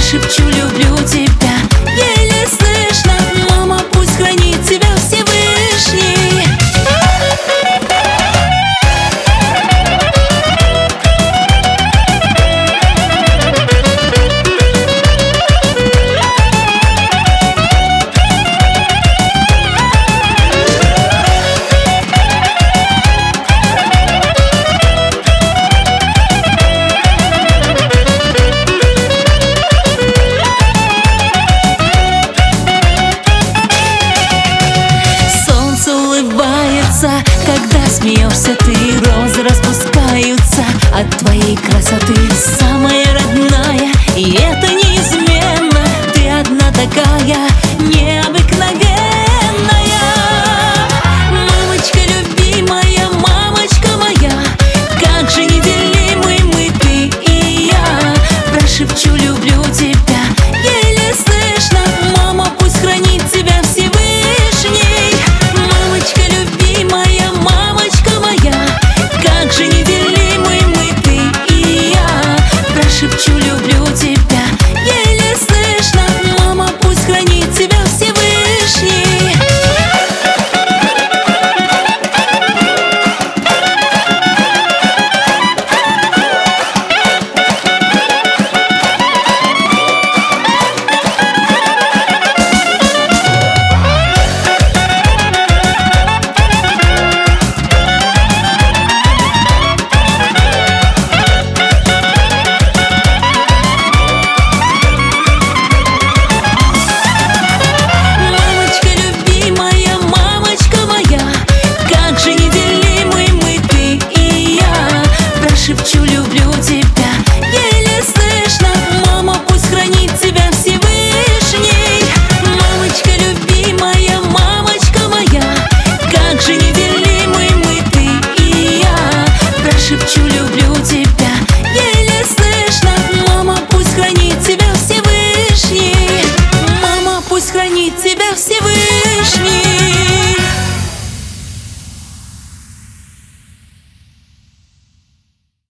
Прошепчу: люблю тебя, еле слышно. Мама, пусть хранит тебя Всевышний. Когда смеешься ты, розы распускаются от твоей красоты. Самая родная, и это неизменно. Ты одна такая необыкновенная. Мамочка любимая, мамочка моя, как же неделимы мы, ты и я. Прошепчу: люблю тебя, еле слышно. Мама, пусть хранит тебя Всевышний. Мамочка любимая, мамочка моя, как же неделимы мы, ты и я. Прошепчу: люблю тебя.